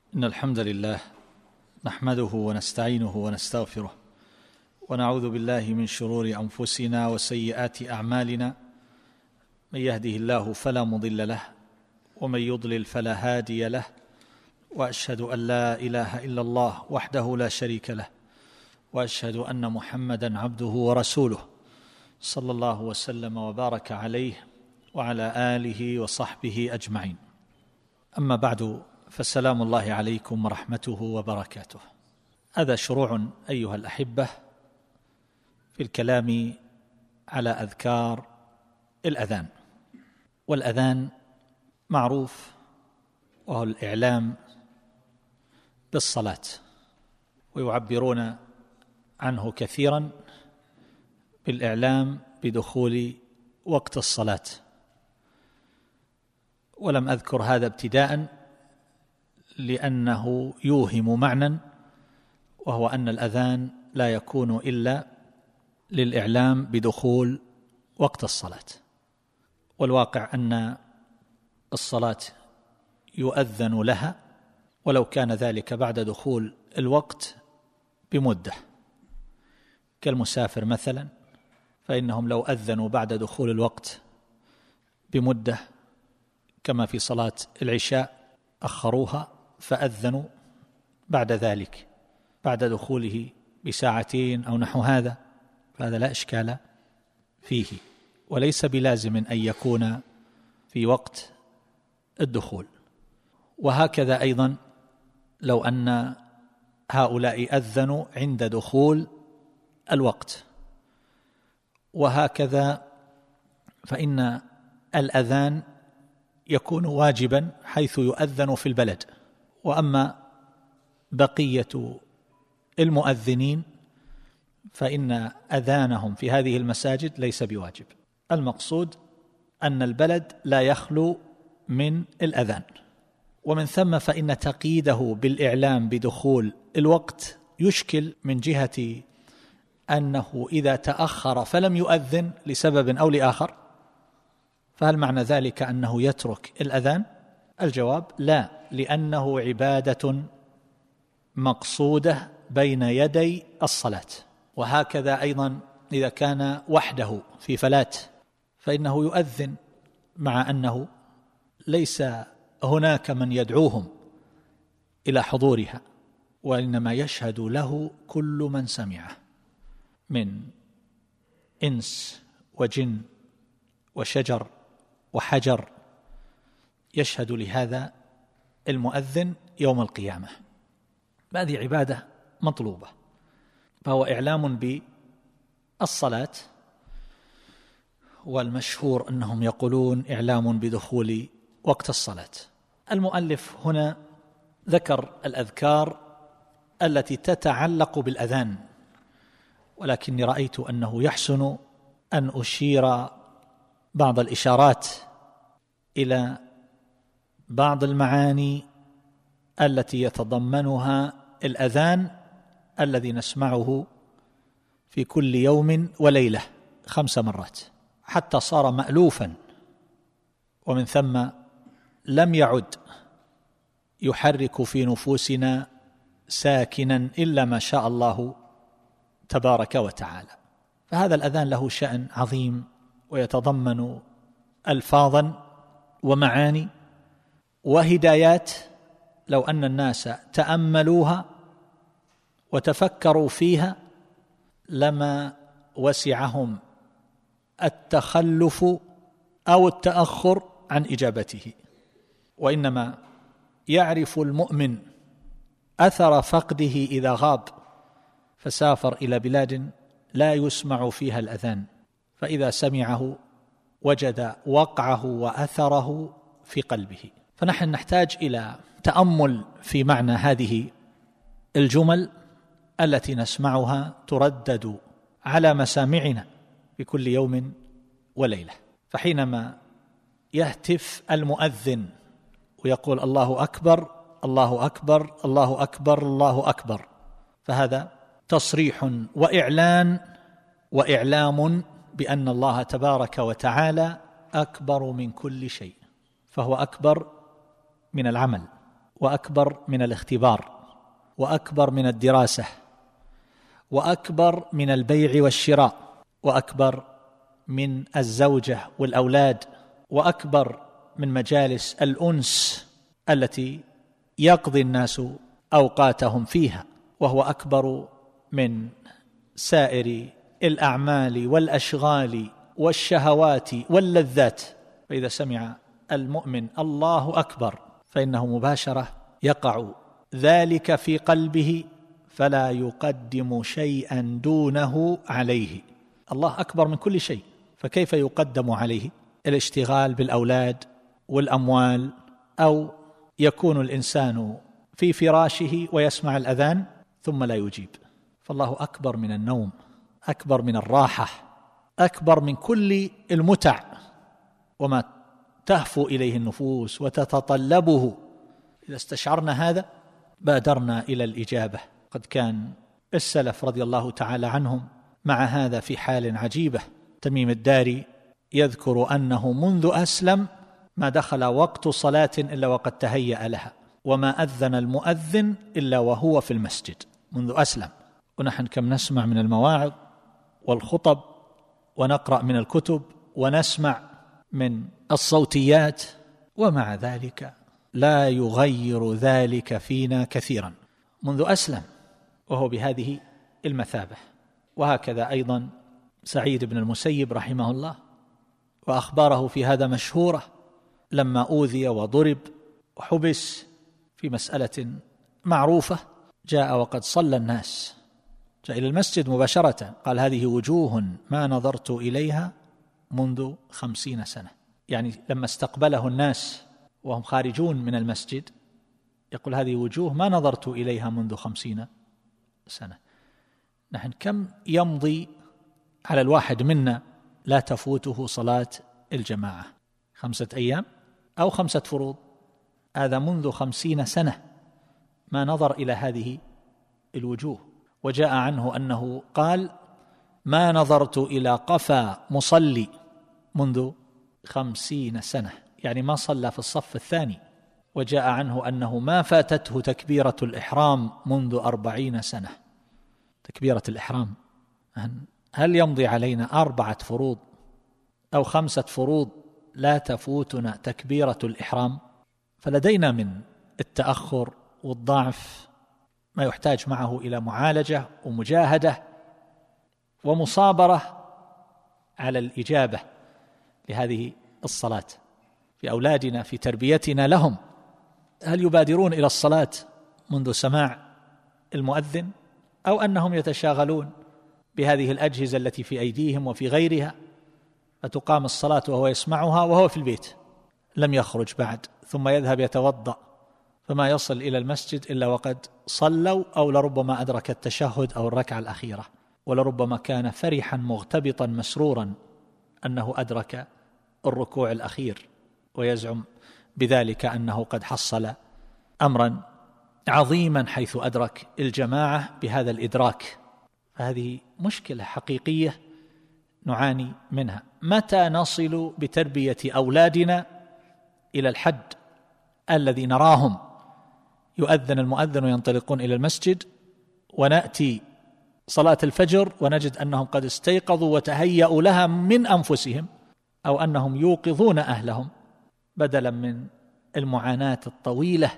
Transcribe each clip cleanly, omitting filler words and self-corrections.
إن الحمد لله نحمده ونستعينه ونستغفره ونعوذ بالله من شرور أنفسنا وسيئات أعمالنا. من يهده الله فلا مضل له ومن يضلل فلا هادي له، وأشهد أن لا إله إلا الله وحده لا شريك له، وأشهد أن محمدًا عبده ورسوله صلى الله وسلم وبارك عليه وعلى آله وصحبه أجمعين. أما بعد، فالسلام الله عليكم ورحمته وبركاته. هذا شروع أيها الأحبة في الكلام على أذكار الأذان. والأذان معروف وهو الإعلام بالصلاة، ويعبرون عنه كثيرا بالإعلام بدخول وقت الصلاة. ولم أذكر هذا ابتداءً لأنه يوهم معنى، وهو أن الأذان لا يكون إلا للإعلام بدخول وقت الصلاة. والواقع أن الصلاة يؤذن لها ولو كان ذلك بعد دخول الوقت بمدة، كالمسافر مثلا، فإنهم لو أذنوا بعد دخول الوقت بمدة كما في صلاة العشاء أخروها فأذنوا بعد ذلك بعد دخوله بساعتين أو نحو هذا، فهذا لا إشكال فيه، وليس بلازم أن يكون في وقت الدخول. وهكذا أيضا لو أن هؤلاء أذنوا عند دخول الوقت، وهكذا فإن الأذان يكون واجبا حيث يؤذن في البلد. وأما بقية المؤذنين فإن أذانهم في هذه المساجد ليس بواجب. المقصود أن البلد لا يخلو من الأذان، ومن ثم فإن تقييده بالإعلام بدخول الوقت يشكل من جهة أنه إذا تأخر فلم يؤذن لسبب أو لآخر، فهل معنى ذلك أنه يترك الأذان؟ الجواب لا، لأنه عبادة مقصودة بين يدي الصلاة. وهكذا أيضا إذا كان وحده في فلاة فإنه يؤذن مع أنه ليس هناك من يدعوهم إلى حضورها، وإنما يشهد له كل من سمعه من إنس وجن وشجر وحجر، يشهد لهذا المؤذن يوم القيامة. هذه عبادة مطلوبة، فهو إعلام بالصلاة. والمشهور أنهم يقولون إعلام بدخول وقت الصلاة. المؤلف هنا ذكر الأذكار التي تتعلق بالأذان، ولكني رأيت أنه يحسن أن أشير بعض الإشارات إلى بعض المعاني التي يتضمنها الأذان الذي نسمعه في كل يوم وليلة 5 مرات، حتى صار مألوفا، ومن ثم لم يعد يحرك في نفوسنا ساكنا إلا ما شاء الله تبارك وتعالى. فهذا الأذان له شأن عظيم، ويتضمن ألفاظا ومعاني وهدايات لو أن الناس تأملوها وتفكروا فيها لما وسعهم التخلف أو التأخر عن إجابته. وإنما يعرف المؤمن أثر فقده إذا غاب فسافر إلى بلاد لا يسمع فيها الأذان، فإذا سمعه وجد وقعه وأثره في قلبه. فنحن نحتاج إلى تأمل في معنى هذه الجمل التي نسمعها تردد على مسامعنا في كل يوم وليلة. فحينما يهتف المؤذن ويقول الله أكبر الله أكبر الله أكبر الله أكبر، فهذا تصريح وإعلام بأن الله تبارك وتعالى أكبر من كل شيء، فهو أكبر من العمل وأكبر من الاختبار، وأكبر من الدراسة، وأكبر من البيع والشراء، وأكبر من الزوجة والأولاد، وأكبر من مجالس الأنس التي يقضي الناس أوقاتهم فيها، وهو أكبر من سائر الأعمال والأشغال والشهوات واللذات. فإذا سمع المؤمن الله أكبر فإنه مباشرة يقع ذلك في قلبه، فلا يقدم شيئا دونه عليه. الله أكبر من كل شيء، فكيف يقدم عليه الاشتغال بالأولاد والأموال، أو يكون الإنسان في فراشه ويسمع الأذان ثم لا يجيب؟ فالله أكبر من النوم، أكبر من الراحة، أكبر من كل المتع وما تهفو إليه النفوس وتتطلبه. إذا استشعرنا هذا بادرنا إلى الإجابة. قد كان السلف رضي الله تعالى عنهم مع هذا في حال عجيبة. تميم الداري يذكر أنه منذ أسلم ما دخل وقت صلاة إلا وقد تهيأ لها، وما أذن المؤذن إلا وهو في المسجد منذ أسلم. ونحن كم نسمع من المواعظ والخطب، ونقرأ من الكتب، ونسمع من الصوتيات، ومع ذلك لا يغير ذلك فينا كثيرا. منذ أسلم وهو بهذه المثابة. وهكذا أيضا سعيد بن المسيب رحمه الله، وأخباره في هذا مشهورة، لما أوذي وضرب وحبس في مسألة معروفة، جاء وقد صلى الناس، جاء إلى المسجد مباشرة، قال: هذه وجوه ما نظرت إليها منذ 50 سنة. يعني لما استقبله الناس وهم خارجون من المسجد يقول: هذه وجوه ما نظرت إليها منذ 50 سنة. نحن كم يمضي على الواحد منا لا تفوته صلاة الجماعة؟ 5 أيام أو 5 فروض. هذا منذ 50 سنة ما نظر إلى هذه الوجوه. وجاء عنه أنه قال: ما نظرت إلى قفا مصلي منذ 50 سنة، يعني ما صلى في الصف الثاني. وجاء عنه أنه ما فاتته تكبيرة الإحرام منذ 40 سنة. تكبيرة الإحرام، هل يمضي علينا 4 فروض أو 5 فروض لا تفوتنا تكبيرة الإحرام؟ فلدينا من التأخر والضعف ما يحتاج معه إلى معالجة ومجاهدة ومصابرة على الإجابة لهذه الصلاة. في أولادنا، في تربيتنا لهم، هل يبادرون إلى الصلاة منذ سماع المؤذن، أو أنهم يتشاغلون بهذه الأجهزة التي في أيديهم وفي غيرها، فتقام الصلاة وهو يسمعها وهو في البيت لم يخرج بعد، ثم يذهب يتوضأ، فما يصل إلى المسجد إلا وقد صلوا، أو لربما أدرك التشهد أو الركعة الأخيرة، ولربما كان فرحا مغتبطا مسرورا أنه أدرك الركوع الأخير، ويزعم بذلك أنه قد حصل أمرا عظيما حيث أدرك الجماعة بهذا الإدراك. فهذه مشكلة حقيقية نعاني منها. متى نصل بتربية أولادنا إلى الحد الذي نراهم يؤذن المؤذن وينطلقون إلى المسجد، ونأتي صلاة الفجر ونجد أنهم قد استيقظوا وتهيأوا لها من أنفسهم، أو أنهم يوقظون أهلهم، بدلا من المعاناة الطويلة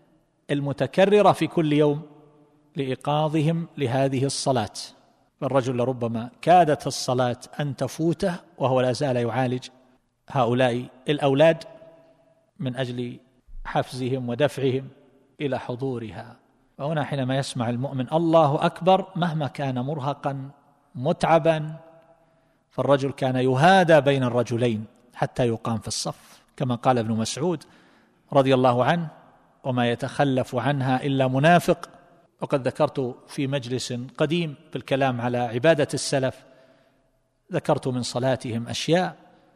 المتكررة في كل يوم لإيقاظهم لهذه الصلاة. فالرجل لربما كادت الصلاة أن تفوته وهو لا زال يعالج هؤلاء الأولاد من أجل حفزهم ودفعهم إلى حضورها. وهنا حينما يسمع المؤمن الله أكبر مهما كان مرهقا متعبا، فالرجل كان يهادى بين الرجلين حتى يقام في الصف، كما قال ابن مسعود رضي الله عنه: وما يتخلف عنها إلا منافق. وقد ذكرت في مجلس قديم بالكلام على عبادة السلف، ذكرت من صلاتهم أشياء،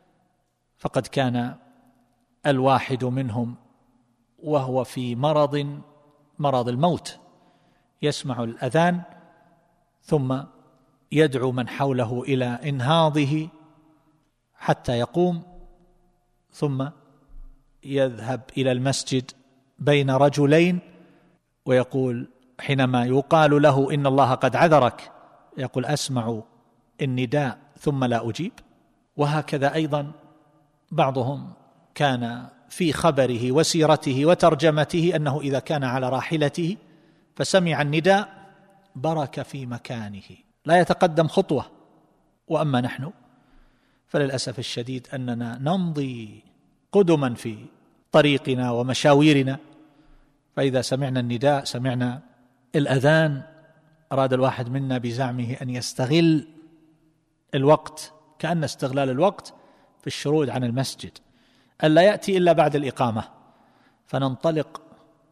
فقد كان الواحد منهم وهو في مرض الموت يسمع الأذان ثم يدعو من حوله إلى إنهاضه حتى يقوم، ثم يذهب إلى المسجد بين رجلين ويقول حينما يقال له إن الله قد عذرك يقول أسمع النداء ثم لا أجيب. وهكذا أيضا بعضهم كان في خبره وسيرته وترجمته أنه إذا كان على راحلته فسمع النداء برك في مكانه لا يتقدم خطوة. وأما نحن فللأسف الشديد أننا نمضي قدما في طريقنا ومشاويرنا، فإذا سمعنا النداء سمعنا الأذان أراد الواحد منا بزعمه أن يستغل الوقت، كأن استغلال الوقت في الشرود عن المسجد ألا يأتي إلا بعد الإقامة، فننطلق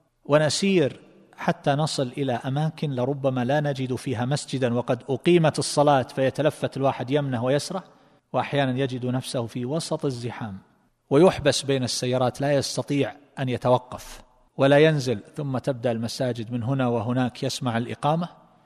ونسير حتى نصل إلى أماكن لربما لا نجد فيها مسجدا وقد أقيمت الصلاة، فيتلفت الواحد يمنه ويسره، وأحيانا يجد نفسه في وسط الزحام ويحبس بين السيارات لا يستطيع أن يتوقف ولا ينزل، ثم تبدأ المساجد من هنا وهناك يسمع الإقامة،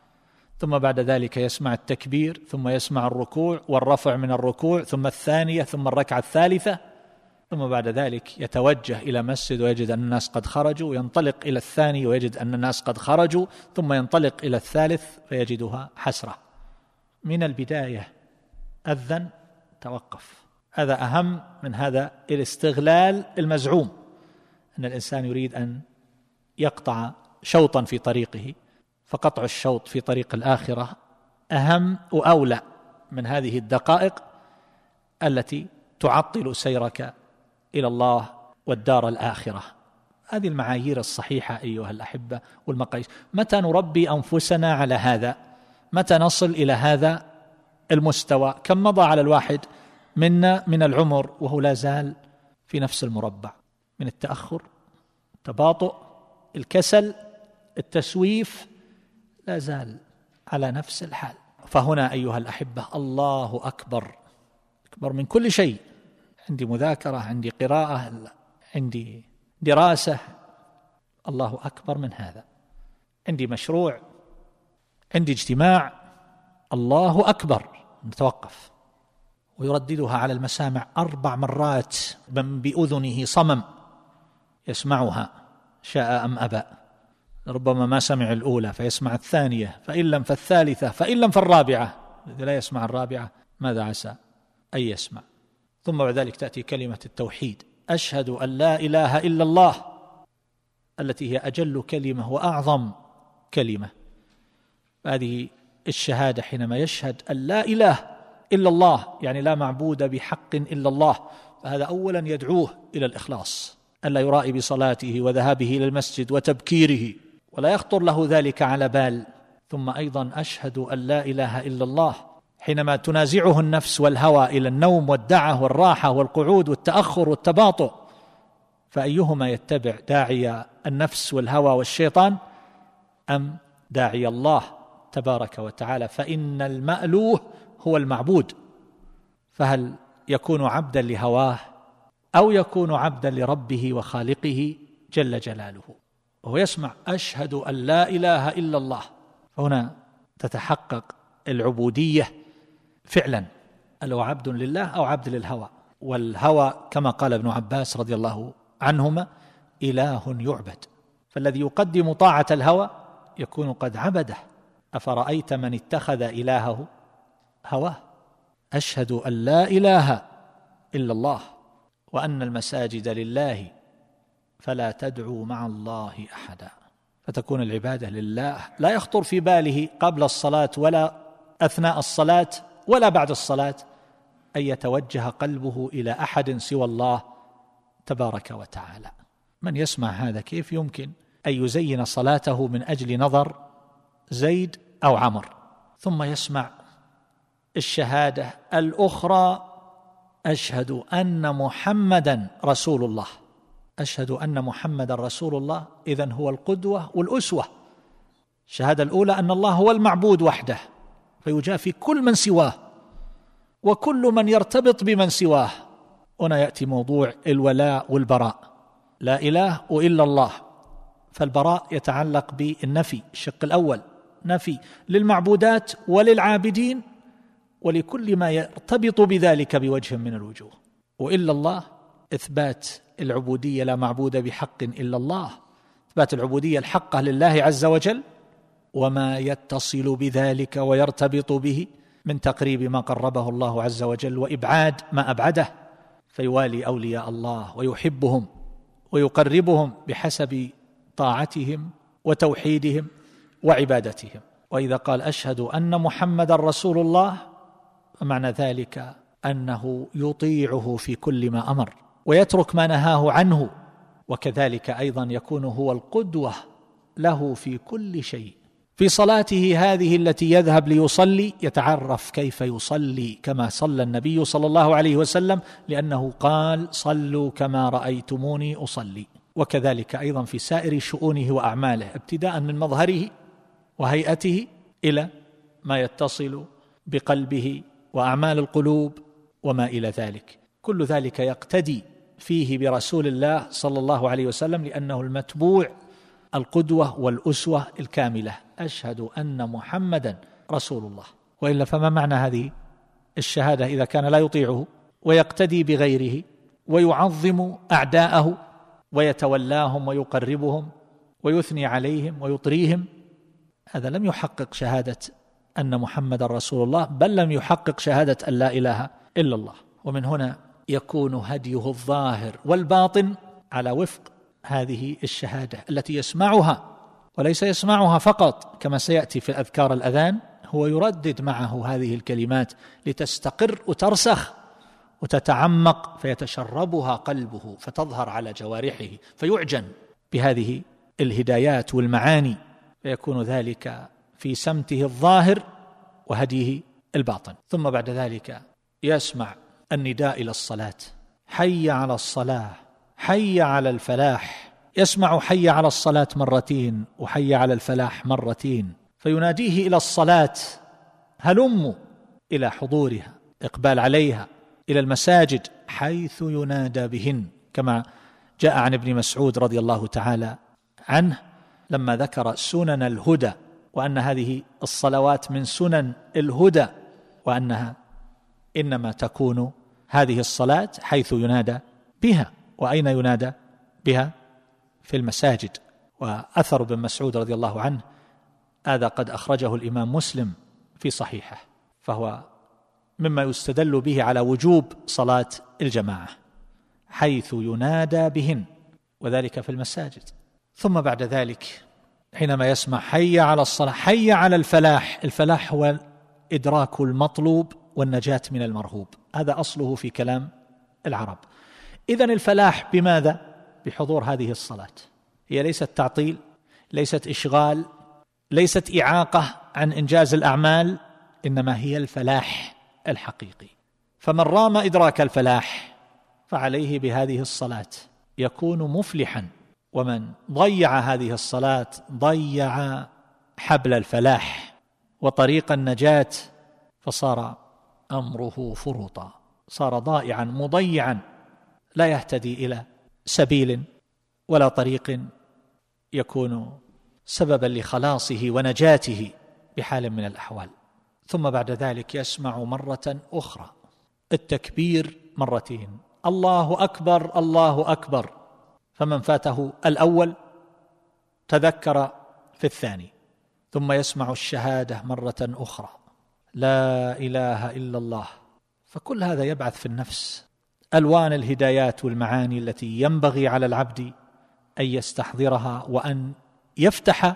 ثم بعد ذلك يسمع التكبير، ثم يسمع الركوع والرفع من الركوع، ثم الثانية، ثم الركعة الثالثة، ثم بعد ذلك يتوجه إلى مسجد ويجد أن الناس قد خرجوا، وينطلق إلى الثاني ويجد أن الناس قد خرجوا، ثم ينطلق إلى الثالث فيجدها حسرة. من البداية أذن توقف. هذا أهم من هذا الاستغلال المزعوم أن الإنسان يريد أن يقطع شوطا في طريقه، فقطع الشوط في طريق الآخرة أهم وأولى من هذه الدقائق التي تعطل سيرك إلى الله والدار الآخرة. هذه المعايير الصحيحة أيها الأحبة والمقاييس. متى نربي أنفسنا على هذا؟ متى نصل إلى هذا المستوى؟ كم مضى على الواحد منا من العمر وهو لا زال في نفس المربع من التأخر، التباطؤ، الكسل، التسويف، لا زال على نفس الحال. فهنا أيها الأحبة الله أكبر، أكبر من كل شيء. عندي مذاكرة، عندي قراءة، عندي دراسة، الله أكبر من هذا. عندي مشروع، عندي اجتماع، الله أكبر. نتوقف ويرددها على المسامع 4 مرات، من بأذنه صمم يسمعها شاء أم أبى. ربما ما سمع الأولى فيسمع الثانية، فإن لم فالثالثة، فإن لم فالرابعة. إذا لا يسمع الرابعة ماذا عسى أن يسمع؟ ثم بعد ذلك تأتي كلمة التوحيد، أشهد أن لا إله إلا الله، التي هي أجل كلمة وأعظم كلمة. هذه الشهادة حينما يشهد أن لا إله إلا الله، يعني لا معبود بحق إلا الله، فهذا أولا يدعوه إلى الإخلاص، ألا يرائي بصلاته وذهابه إلى المسجد وتبكيره ولا يخطر له ذلك على بال. ثم أيضا أشهد أن لا إله إلا الله حينما تنازعه النفس والهوى إلى النوم والدعة والراحة والقعود والتأخر والتباطؤ، فأيهما يتبع، داعي النفس والهوى والشيطان أم داعي الله تبارك وتعالى؟ فإن المألوه هو المعبود، فهل يكون عبدا لهواه أو يكون عبدا لربه وخالقه جل جلاله؟ وهو يسمع أشهد أن لا إله إلا الله، فهنا تتحقق العبودية فعلا، ألو عبد لله أو عبد للهوى. والهوى كما قال ابن عباس رضي الله عنهما إله يعبد، فالذي يقدم طاعة الهوى يكون قد عبده. أفرأيت من اتخذ إلهه هواه. أشهد أن لا إله إلا الله وأن المساجد لله فلا تدعوا مع الله أحدا، فتكون العبادة لله، لا يخطر في باله قبل الصلاة ولا أثناء الصلاة ولا بعد الصلاة أن يتوجه قلبه إلى أحد سوى الله تبارك وتعالى. من يسمع هذا كيف يمكن أن يزين صلاته من أجل نظر زيد أو عمر؟ ثم يسمع الشهادة الأخرى، أشهد أن محمدا رسول الله. أشهد أن محمدا رسول الله، إذن هو القدوة والأسوة. الشهادة الأولى أن الله هو المعبود وحده، فيجافي كل من سواه وكل من يرتبط بمن سواه. هنا يأتي موضوع الولاء والبراء، لا إله إلا الله، فالبراء يتعلق بالنفي، الشق الأول نفي للمعبودات وللعابدين ولكل ما يرتبط بذلك بوجه من الوجوه، وإلا الله إثبات العبودية، لا معبود بحق إلا الله، إثبات العبودية الحقة لله عز وجل وما يتصل بذلك ويرتبط به من تقريب ما قربه الله عز وجل وإبعاد ما أبعده، فيوالي أولياء الله ويحبهم ويقربهم بحسب طاعتهم وتوحيدهم وعبادتهم. وإذا قال أشهد أن محمدًا رسول الله فمعنى ذلك أنه يطيعه في كل ما أمر ويترك ما نهاه عنه، وكذلك أيضا يكون هو القدوة له في كل شيء. في صلاته هذه التي يذهب ليصلي يتعرف كيف يصلي كما صلى النبي صلى الله عليه وسلم، لأنه قال صلوا كما رأيتموني أصلي. وكذلك أيضا في سائر شؤونه وأعماله، ابتداء من مظهره وهيئته إلى ما يتصل بقلبه وأعمال القلوب وما إلى ذلك. كل ذلك يقتدي فيه برسول الله صلى الله عليه وسلم، لأنه المتبوع القدوة والأسوة الكاملة. أشهد أن محمدا رسول الله. وإلا فما معنى هذه الشهادة إذا كان لا يطيعه ويقتدي بغيره ويعظم أعداءه ويتولاهم ويقربهم ويثني عليهم ويطريهم؟ هذا لم يحقق شهادة أن محمد رسول الله، بل لم يحقق شهادة أن لا إله إلا الله. ومن هنا يكون هديه الظاهر والباطن على وفق هذه الشهادة التي يسمعها، وليس يسمعها فقط كما سيأتي في أذكار الأذان، هو يردد معه هذه الكلمات لتستقر وترسخ وتتعمق، فيتشربها قلبه فتظهر على جوارحه فيعجن بهذه الهدايات والمعاني، فيكون ذلك في سمته الظاهر وهديه الباطن. ثم بعد ذلك يسمع النداء إلى الصلاة، حي على الصلاة، حي على الفلاح. يسمع حي على الصلاة مرتين وحي على الفلاح مرتين، فيناديه إلى الصلاة، هلموا إلى حضورها، إقبال عليها، إلى المساجد حيث ينادى بهن، كما جاء عن ابن مسعود رضي الله تعالى عنه لما ذكر سنن الهدى، وأن هذه الصلوات من سنن الهدى، وأنها إنما تكون هذه الصلاة حيث ينادى بها. وأين ينادى بها؟ في المساجد. وأثر ابن مسعود رضي الله عنه هذا قد أخرجه الإمام مسلم في صحيحه، فهو مما يستدل به على وجوب صلاة الجماعة حيث ينادى بهن، وذلك في المساجد. ثم بعد ذلك حينما يسمع حي على الصلاة، حي على الفلاح. الفلاح هو إدراك المطلوب والنجاة من المرهوب، هذا أصله في كلام العرب. إذن الفلاح بماذا؟ بحضور هذه الصلاة. هي ليست تعطيل، ليست إشغال، ليست إعاقة عن إنجاز الأعمال، إنما هي الفلاح الحقيقي. فمن رام إدراك الفلاح فعليه بهذه الصلاة يكون مفلحا، ومن ضيع هذه الصلاة ضيع حبل الفلاح وطريق النجاة، فصار أمره فرطا، صار ضائعا مضيعا، لا يهتدي إلى سبيل ولا طريق يكون سببا لخلاصه ونجاته بحال من الأحوال. ثم بعد ذلك يسمع مرة أخرى التكبير مرتين، الله أكبر الله أكبر، فمن فاته الأول تذكر في الثاني. ثم يسمع الشهادة مرة أخرى، لا إله إلا الله. فكل هذا يبعث في النفس ألوان الهدايات والمعاني التي ينبغي على العبد أن يستحضرها، وأن يفتح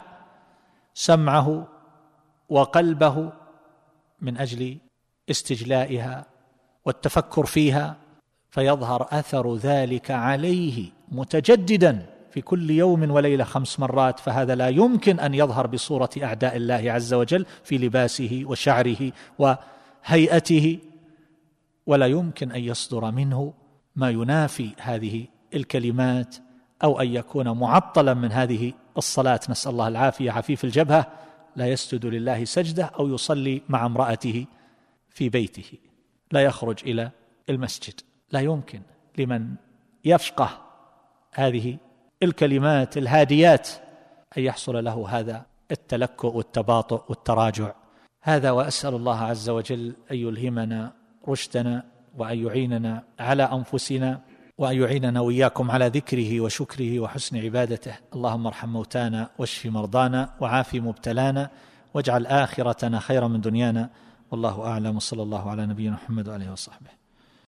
سمعه وقلبه من أجل استجلائها والتفكر فيها، فيظهر أثر ذلك عليه متجددا في كل يوم وليلة 5 مرات. فهذا لا يمكن أن يظهر بصورة أعداء الله عز وجل في لباسه وشعره وهيئته، ولا يمكن أن يصدر منه ما ينافي هذه الكلمات، أو أن يكون معطلا من هذه الصلاة، نسأل الله العافية، عفيف الجبهة، لا يسجد لله سجدة، أو يصلي مع امرأته في بيته، لا يخرج إلى المسجد. لا يمكن لمن يفقه هذه الكلمات الهاديات أن يحصل له هذا التلكؤ والتباطؤ والتراجع. هذا، وأسأل الله عز وجل أن يلهمنا رشدنا وأن يعيننا على أنفسنا وأن يعيننا وإياكم على ذكره وشكره وحسن عبادته. اللهم ارحم موتانا واشف مرضانا وعاف مبتلانا واجعل آخرتنا خيرا من دنيانا. والله أعلم، وصلى الله على نبينا محمد وآله وصحبه.